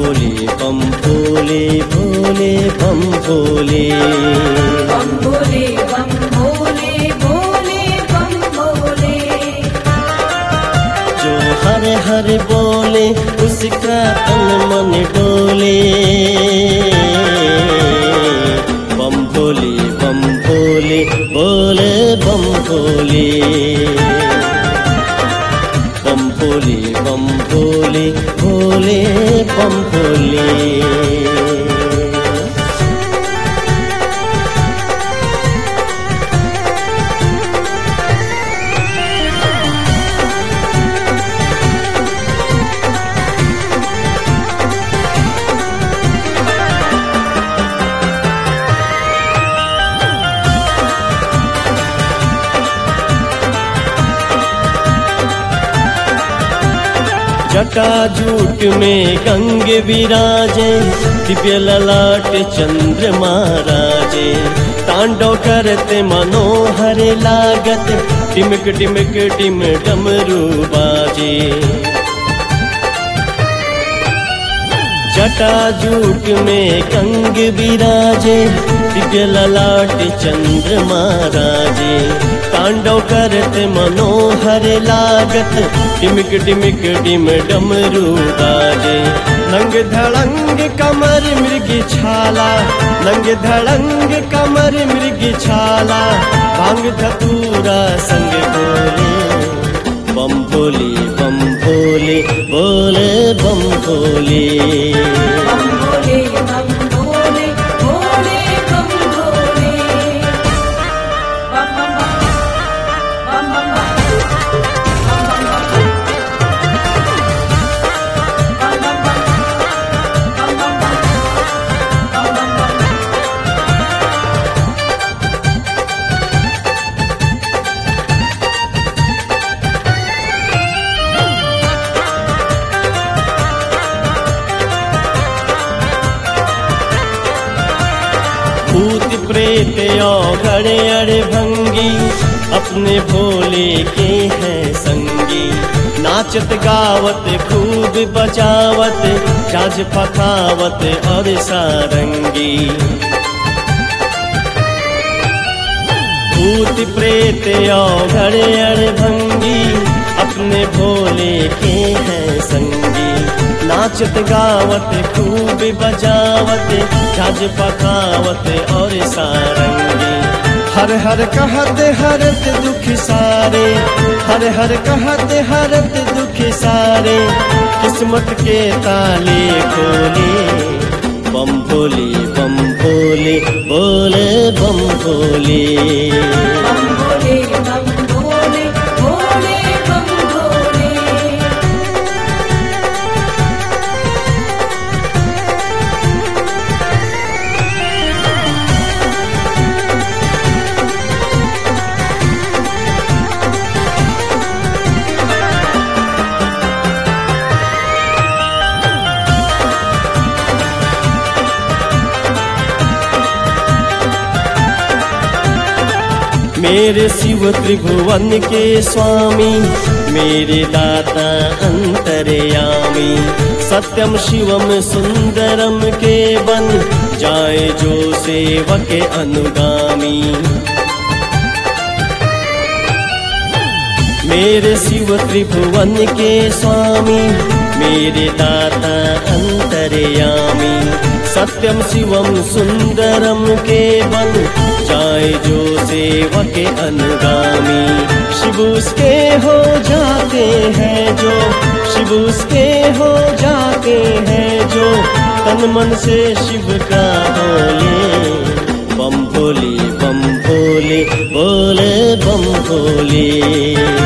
भोले बम भोले भोले बम भोले बम भोले बम भोले भोले बम भोले। जो हर हर बोले उसका तन मन डोले। बम भोले बोले बम भोले। बम भोले भोले बम भोले। जटाजूट में गंग विराजे दिव्य ललाट चंद्र महाराजे। तांडव करते मनोहर लागत टिमक टिमक टिम डमरू बाजे। जटाजूट में गंग विराजे दिव्य ललाट चंद्र महाराजे। तांडव करते मनोहर लागत टिमक टिमक टिम डमरू बाजे। नंग धड़ंग कमर मृग छाला, नंग धड़ंग कमर मृग छाला। भांग धतूरा संग बोले बम भोले बोले बम भोले। बम भोले बम भोले भोले बम भोले। बम बम बम बम भूत प्रेत औघड़ अड़भंगी अपने भोले के हैं संगी। नाचत गावत खूब बजावत जाज पखावत और सारंगी। भूत प्रेत औघड़ अड़भंगी अपने भोले के हैं संगी। नाचत गावत खूब बजावत जाज पखावत और सारंगी। हर हर कहत हरत दुख सारे, हर हर कहत हरत दुख सारे। किस्मत के ताले खोले बम भोले बोले बम भोले। बम भोले बम भोले भोले बम भोले। मेरे शिव त्रिभुवन के स्वामी, मेरे दाता अंतर्यामी। सत्यम शिवम सुंदरम के बन जाए जो सेवक अनुगामी। मेरे शिव त्रिभुवन के स्वामी, मेरे दाता अंतर्यामी। सत्यम शिवम सुंदरम के बन जाए जो सेवक अनुगामी। शिव उसके हो जाते हैं जो, शिव उसके हो जाते हैं जो। तन मन से शिव का बोले बम भोले बोले बम भोले।